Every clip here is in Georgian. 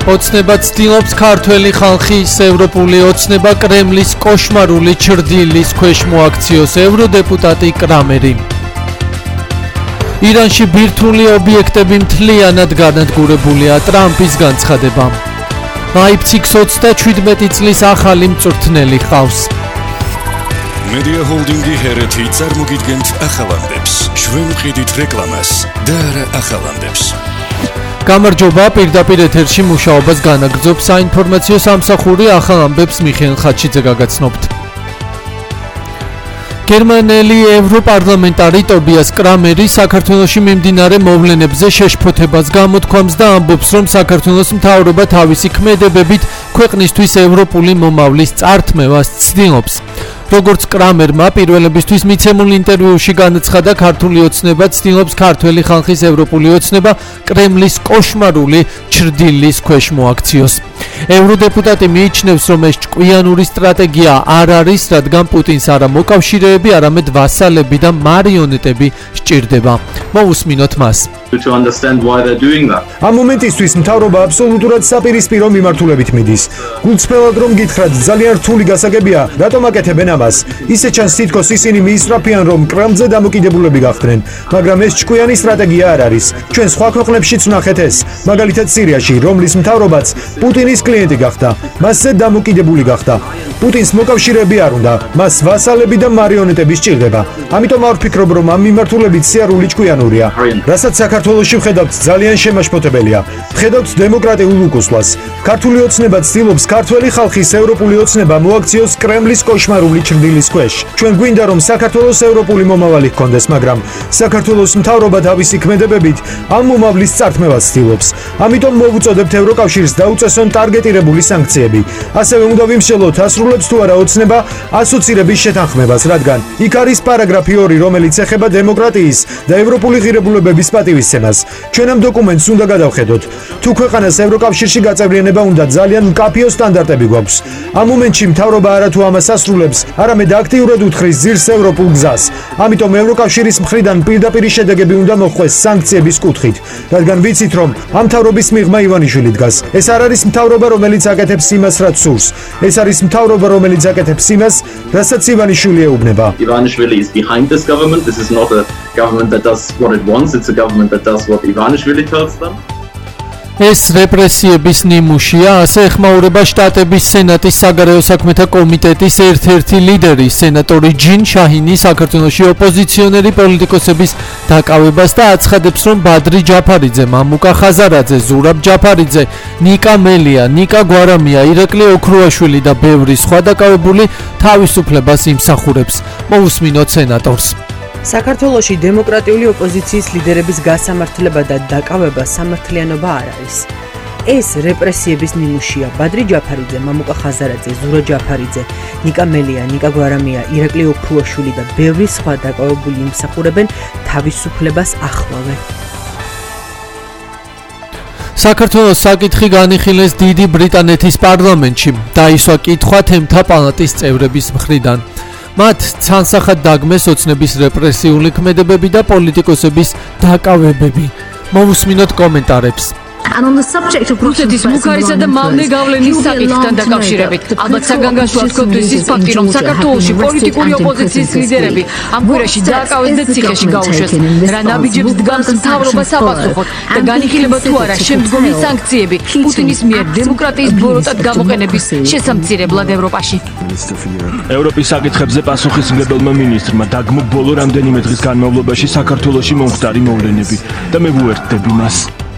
ოცნება ცდილობს ქართველი ხალხის ევროპული ოცნება კრემლის კოშმარული ჩრდილის ქვეშ მოაქციოს ევროდეპუტატი კრამერი. ირანში ბირთვული ობიექტები მთლიანად განადგურებულია ტრამპის განცხადება. ლაიფციგს 37 წლის ახალი მწვრთნელი ჰყავს. Media Holding-ი ჰერეთი წარმოგიდგენთ ახალამდებს. ჩვენ ვყიდით რეკლამას და არა ახალამდებს. გამარჯობა, პირდაპირ ეთერში მუშაობას განაგრძობს საინფორმაციო სამსახური ახალამდებს მიხეილ ხაჩიძე გაგაცნობთ. გერმანელი ევროპარლამენტარი ტობიას კრამერი საქართველოში მიმდინარე მოვლენებზე შეშფოთებას გამოთქვამს და ამბობს, რომ საქართველოს მთავრობა თავისი ქმედებებით ქვეყნისთვის ევროპული მომავლის წართმევას ცდილობს. როგორც კრამერმა პირველებისთვის მიცემულ ინტერვიუში განაცხადა, ქართული ოცნება ცდილობს ქართველი ხალხის ევროპული ოცნება კრემლის კოშმარული ჩრდილის ქვეშ მოაქციოს. ევროდეპუტატი მიიჩნევს, რომ ეს ჭკვიანური სტრატეგია არ არის, რადგან პუტინს არა მოკავშირეები, არამედ ვასალები და მარიონეტები სჭირდება. მოусმინოთ მას. To understand why they're doing that. ამ მომენტისთვის მთავრობა აბსოლუტურად საპირისპირო მიმართულებით მიდის. გულწრფელად რომ გითხრათ, ძალიან რთული გასაგებია, რატომ აკეთებენ ამას? ისე ჩანს, თითქოს ისინი მიისწრაფიან, რომ კრემლზე დამოკიდებულები გახდნენ, მაგრამ ეს ჭკვიანი სტრატეგია არ არის. ჩვენ სხვა ქვეყნებშიც ვნახეთ ეს, მაგალითად სირიაში, რომლის მთავრობაც პუტინის კლიენტი გახდა, მასზე დამოკიდებული გახდა. პუტინს მოკავშირეები არ უნდა, მას ვასალები და მარიონეტები სჭირდება. ამიტომ არ ვფიქრობ, რომ ამ მიმართულებით სიარული ჭკვიანურია. რასაც საქართველოში ვხედავთ, ძალიან შემაშფოთებელია. ვხედავთ დემოკრატიულ უკუსლას. ქართული ოცნება ცდილობს ქართველი ხალხის ევროპული ოცნება მოაქციოს კრემლის კოშმარული ჩრდილის ქვეშ. ჩვენ გვინდა, რომ საქართველოს ევროპული მომავალი ჰქონდეს, მაგრამ საქართველოს მთავრობა თავისი ქმედებებით ამ მომავლის წართმევას ცდილობს. ამიტომ მოვუწოდებთ ევროკავშირს დაუწესონ ტარგეტირებული სანქციები. ასევე უნდა ვიმსჯელოთ, ასრულებს თუ არა ოცნება ასოცირების შეთანხმებას, რადგან იქ არის პარაგრაფი 2, რომელიც ეხება დემოკრატიის და ევროპული ღირებულებების პატივისცემას. ჩვენ ამ დოკუმენტს უნდა გადავხედოთ. თუ ქვეყანას ევროკავშირში გაწევრიანება უნდა, ძალიან მკაფიო სტანდარტები გვაქვს. ამ მომენტში მთავრობა არათუ ამას ასრულებს, არამედ აქტიურად უთხრის ძირს ევროპულ გზას. ამიტომ ევროკავშირის მხრიდან პირდაპირი შედეგები უნდა მოხდეს სანქციების კუთხით, რადგან ვიცით, რომ ამ მთავრობის მიღმა ივანიშვილი დგას. ეს არ არის მთავრობა, რომელიც აკეთებს იმას, რაც სურს. ეს არის მთავრობა, რომელიც აკეთებს იმას, რასაც ივანიშვილი ეუბნება. Ivanishvili is behind this government. This is not a government that does what it wants. It's a government that does what Ivanishvili tells them. ეს რეპრესიების ნიმუშია, ასე ეხმაურება შტატების სენატის საგარეო საქმეთა კომიტეტის ერთ-ერთი ლიდერი, სენატორი ჯინ შაჰინი საქართველოში ოპოზიციონერი პოლიტიკოსების დაკავებას და აცხადებს, რომ ბადრი ჯაფარიძე, მამუკა ხაზარაძე, ზურაბ ჯაფარიძე, ნიკა მელია, ნიკა გვარამია, ირაკლი ოქრუაშვილი და ბევრი სხვა დაკავებული თავისუფლებას იმსახურებს. მოусმინოთ სენატორს. საქართველოში დემოკრატიული ოპოზიციის ლიდერების გასამართლება და დაკავება სამართლიანობა არ არის. ეს რეპრესიების ნიმუშია. ბადრი ჯაფარიძე, მამუკა ხაზარაძე, ზურაბ ჯაფარიძე, ნიკა მელია, ნიკა გვარამია, ირაკლი ოქრუაშვილი და ბევრი სხვა დაკავებული იმსახურებენ თავისუფლებას ახლავე. საქართველოს საკითხი განიხილეს დიდი ბრიტანეთის პარლამენტში. დაისვა კითხვა თემთა პალატის წევრების მხრიდან. მათ ცანსახად დაგმეს ოცნების რეპრესიული ქმედებები და პოლიტიკოსების დაკავებები. მოусმინოთ კომენტარებს. რუსეთის მუხარისა და მავნე გავლენის საკითხთან დაკავშირებით ალბათ საგანგაშოა თქვენთვის ის ფაქტი, რომ საქართველოში პოლიტიკური ოპოზიციის ლიდერები ამ კვირაში დააკავეს და ციხეში გაუშვეს. რა ნაბიჯებს დგამს მთავრობა საპასუხოდ და განიხილება თუ არა შემდგომი სანქციები პუტინის მიერ დემოკრატიის ბოროტად გამოყენების შესამცირებლად ევროპაში. ევროპის საკითხებზე პასუხისმგებელმა მინისტრმა დაგმო ბოლო რამდენიმე დღის განმავლობაში საქართველოში მომხდარი მოვლენები და მე ვუერთდები მას.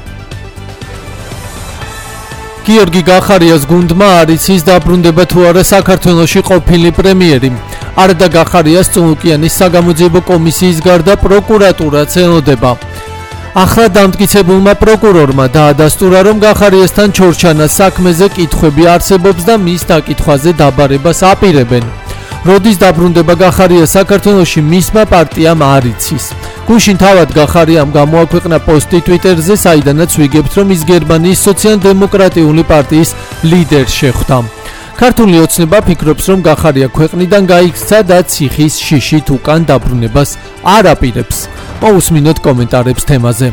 გიორგი გახარიას გუნდმა არ იცის დაბრუნდება თუ არა საქართველოში ყოფილი პრემიერი. არდა გახარიას წუნუკიანის საგამოძიებო კომისიის გარდა პროკურატურაც ელოდება. ახლა დამტკიცებულმა პროკურორმა დაადასტურა, რომ გახარიასთან ჩორჩანას საქმეზე კითხვები არსებობს და მის დაკითხვაზე დაბარებას აპირებენ. როდის დაბრუნდება გახარია საქართველოში, მისმა პარტიამ არ იცის. გუშინ თავად გახარიამ გამოაქვეყნა პოსტი ტვიტერზე, საიდანაც ვიგებთ, რომ ის გერმანიის სოციალ-დემოკრატიული პარტიის ლიდერს შეხვდა. ქართული ოცნება ფიქრობს, რომ გახარია ქვეყნიდან გაიქცა და ციხის შიშით უკან დაბრუნებას არ აპირებს. მოусმინოთ კომენტარებს თემაზე.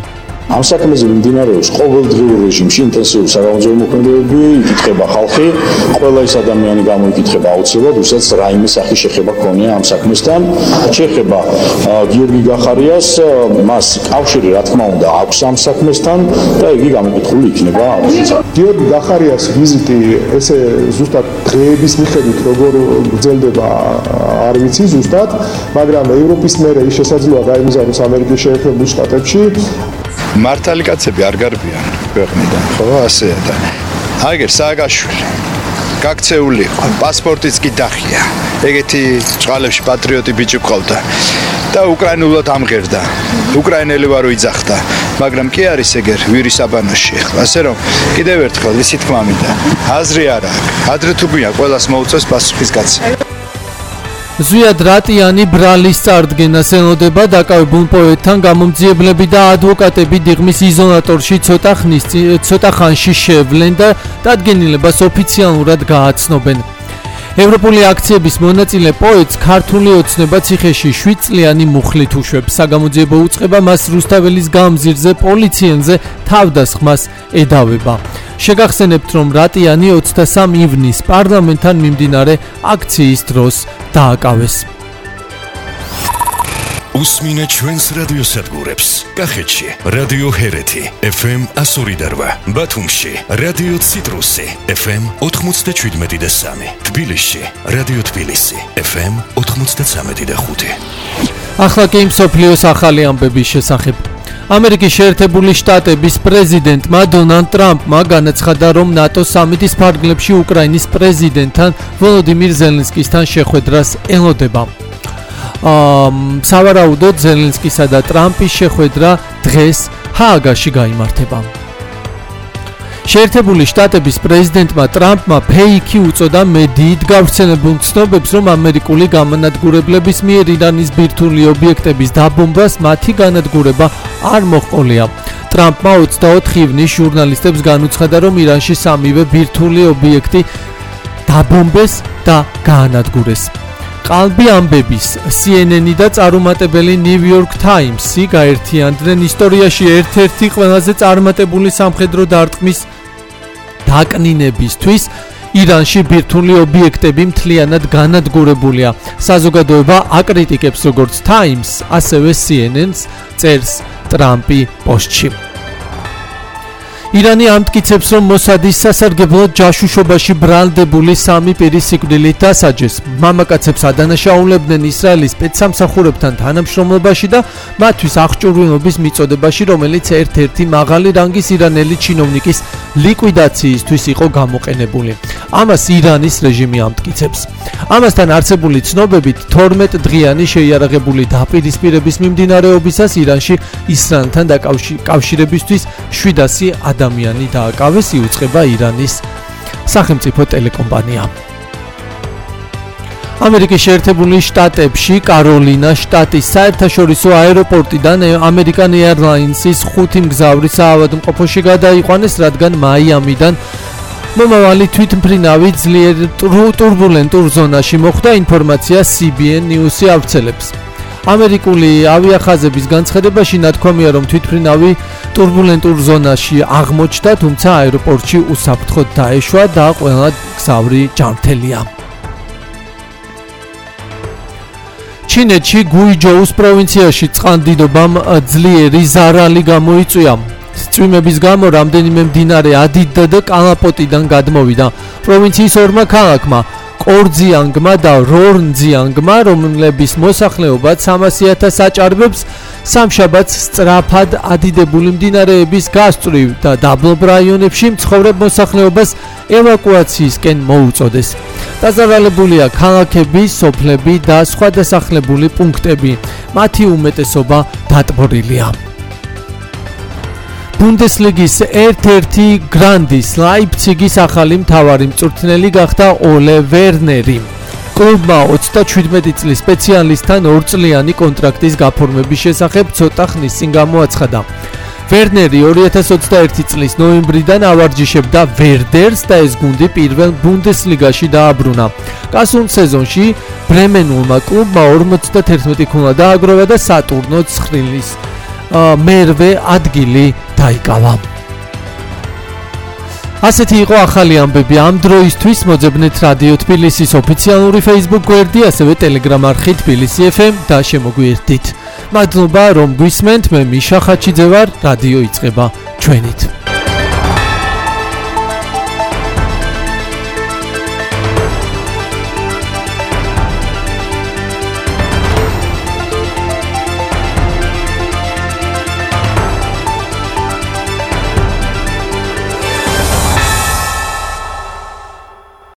ამ საქმეზე მიმდინარეობს ყოველდღიურ რეჟიმში ინტენსიური საგამოძიებო მოქმედებები, იკითხება ხალხი, ყველა ის ადამიანი გამოიკითხება აუცილებლად, ვისაც რაიმე სახის შეხება ქონია ამ საქმესთან. შეხება გიორგი გახარიას, მას კავშირი რა თქმა უნდა აქვს ამ საქმესთან და იგი გამოკითხული იქნება. გიორგი გახარიას ვიზიტი ესე ზუსტად დღეების მიხედვით როგორ გრძელდება არ ვიცი ზუსტად, მაგრამ ევროპის მერე ის შესაძლოა გაემგზავროს ამერიკის შეერთებულ შტატებში. მართალი კაცები არ გარბიან ქვეყნიდან, ხო, ასეა და აგერ სააკაშვილი გაქცეული იყო, პასპორტიც კი დახია. ეგეთი ჭყალებში პატრიოტი ბიჭი ყავდა და უკრაინულად ამღერდა. უკრაინელი ვარო იძახდა, მაგრამ კი არის ეგერ ვირის აბანოში ახლა. ასე რომ კიდევ ერთხელ ისი თქმა მინდა, აზრი არა აქვს. ადრე თუ გვია ყველას მოუწევს პასუხის გაცემა. ზვიად რატიანი ბრალის წარდგენას ელოდება დაკავებულ პოეტთან გამომძიებლები და ადვოკატები დიღმის იზოლატორში ცოტა ხანში შევლენ და დადგენილებას ოფიციალურად გააცნობენ. ევროპული აქციების მონაწილე პოეტს ქართული ოცნება ციხეში 7 წლიანი მუხლით უშვებს. საგამოძიებო უწყება მას რუსთაველის გამზირზე პოლიციელზე თავდასხმას ედავება. შეგახსენებთ, რომ რატიანი 23 ივნისს პარლამენტთან მიმდინარე აქციის დროს დააკავეს. უსმინე ჩვენს რადიოსადგურებს. კახეთში რადიო ჰერეთი FM 102.8, ბათუმში რადიო ციტრუსი FM 97.3, თბილისში რადიო თბილისი FM 93.5. ახლა კი მსოფლიოს ახალი ამბების შესახებ. ამერიკის შეერთებული შტატების პრეზიდენტმა დონალდ ტრამპმა განაცხადა, რომ ნატოს სამიტის ფარგლებში უკრაინის პრეზიდენტთან ვოლოდიმირ ზელენსკისთან შეხვედრას ელოდება. სავარაუდოდ ზელენსკისა და ტრამპის შეხვედრა დღეს ჰააგაში გაიმართება. შეერთებული შტატების პრეზიდენტმა ტრამპმა ფეიქი უწოდა მედიით გავრცელებულ ცნობებს, რომ ამერიკული გამანადგურებლების მიერ ირანის ბირთვული ობიექტების დაბომბვას მათი განადგურება არ მოჰყოლია. ტრამპმა 24 ივნისს ჟურნალისტებს განუცხადა, რომ ირანში სამივე ბირთვული ობიექტი დაბომბეს და გაანადგურეს. ყალბი ამბების CNN-ი და წარუმატებელი New York Times-ი გაერთიანდნენ ისტორიაში ერთ-ერთი ყველაზე წარმატებული სამხედრო დარტყმის დაკნინებისთვის. ირანში ბირთვული ობიექტები მთლიანად განადგურებულია. საზოგადოება აკრიტიკებს როგორც Times, ასევე CNN-ს, წერს ტრამპი პოსტში. ირანი ამტკიცებს, რომ მოსადის სასარგებლოდ ჯაშუშობაში ბრალდებული 3 პირის სიკვდილით დასაჯეს. მამაკაცებს ადანაშაულებდნენ ისრაელის სპეცსამსახურებთან თანამშრომლობაში და მათთვის აღჭურვილობის მიწოდებაში, რომელიც ერთ-ერთი მაღალი რანგის ირანელი ჩინოვნიკის ლიკვიდაციისთვის იყო გამოყენებული. ამას ირანის რეჟიმი ამტკიცებს. ამასთან არსებული ცნობებით 12 დღიანი შეიარაღებული დაპირისპირების მიმდინარეობისას ირანში ისრაელთან კავშირებისთვის 700 ადამიანი დააკავეს, იუწყება ირანის სახელმწიფო ტელეკომპანია. ამერიკის შეერთებული შტატებში კაროლინა შტატის საერთაშორისო აეროპორტიდან American Airlines-ის 5 მგზავრი საავადმყოფოში გადაიყვანეს, რადგან მაიამიდან მომავალი თვითმფრინავი ძლიერ ტურბულენტურ ზონაში მოხვდა, ინფორმაცია CBN News-ი ავრცელებს. ამერიკული ავიახაზების განცხადებაში ნათქვამია, რომ თვითმფრინავი ტურბულენტურ ზონაში აღმოჩნდა, თუმცა აეროპორტში უსაფრთხოდ დაეშვა და ყველა მგზავრი ჯანმრთელია. ჩინეთში გუიჯოუს პროვინციაში წყალდიდობამ ძლიერი ზარალი გამოიწვია. წვიმების გამო რამდენიმე მდინარე ადიდა და კალაპოტიდან გადმოვიდა. პროვინციის ორმა ქალაქმა კორძიანგმა და რორნძიანგმა, რომლების მოსახლეობა 300,000 აჭარბებს, სამშაბათს სწრაფად ადიდებული მდინარეების გასწვრივ და დაბლობ რაიონებში მცხოვრებ მოსახლეობას ევაკუაციისკენ მოუწოდეს. დაზარალებულია ქალაქები, სოფლები და სხვა დასახლებული პუნქტები. მათი უმეტესობა დატბორილია. ბუნდესლიგის ერთ-ერთი გრანდის ლაიფციგის ახალი მთავარი მწვრთნელი გახდა ოლე ვერნერი. კლუბმა 37 წლის სპეციალისტთან 2 წლიანი კონტრაქტის გაფორმების შესახებ ცოტა ხნის წინ გამოაცხადა. ვერნერი 2021 წლის ნოემბრიდან ავარჯიშებდა ვერდერს და ეს გუნდი პირველ ბუნდესლიგაში დააბრუნა. გასულ სეზონში ბრემენულმა კლუბმა 51 ქულა დააგროვა და სატურნო ცხრილის მერვე ადგილი დაიკავა. ასეთი იყო ახალი ამბები ამ დროისთვის. მოძებნეთ რადიო თბილისის ოფიციალური Facebook გვერდი, ასევე Telegram არხი თბილისი FM და შემოგვიერთდით. მადლობა რომ გვისმენთ, მე მიშა ხაჩიძე ვარ, რადიო იწყება ჩვენით.